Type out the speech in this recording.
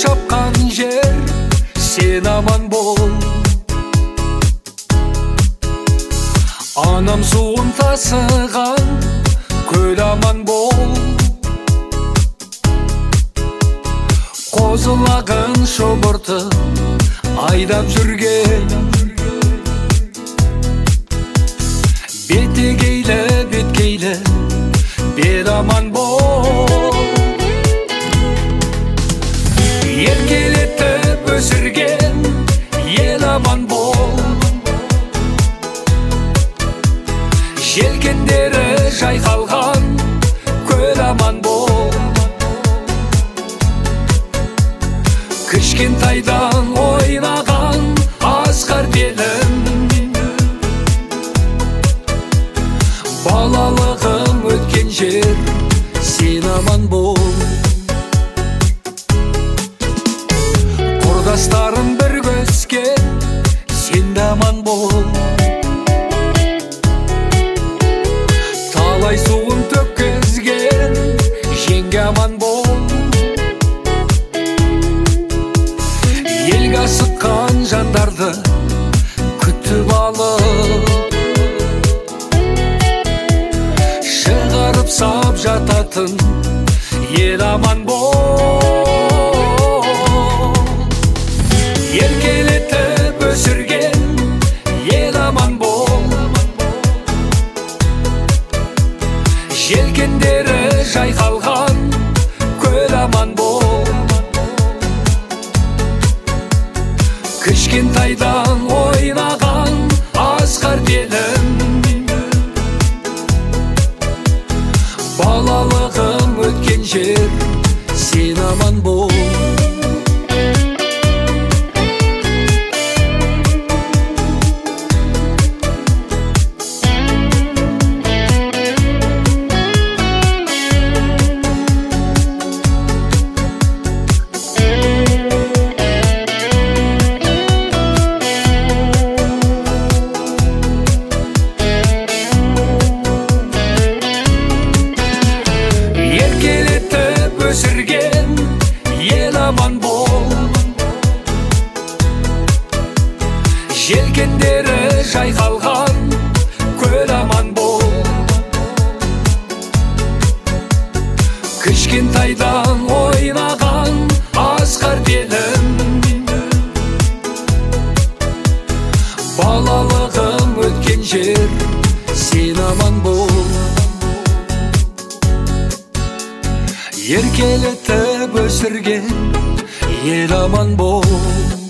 шапқан жер, сен аман бол. Анам суын тасыған көл аман бол. Қозылағын шобырты айдап жүрген, бетегейлі беткейлі бер аман бол. Еркелетіп өсірген ел аман бол. Желкендері жайқалған көл аман бол. Кішкентайдан ойнаған асқар белім, балалығым өткен жер, сен аман бол. Құрдастарым бір көскен, сен де аман бол. Талай суын төккізген жеңге аман бол. Елге асыққан жандарды күтіп алып, шығарып сап жататын ел аман бол. Еркелетіп өсірген ел аман бол. Желкендері жайқалған көл аман бол. Кішкентайдан ойнаған асқар белім, балалығым өткен жер, сен аман бол. Өсірген ел аман бол. Желкендері жайқалған көл аман бол. Кішкентайдан ойнаған асқар белім, балалығым өткен жер, сен аман бол. Еркелетіп өсірген ел аман бол.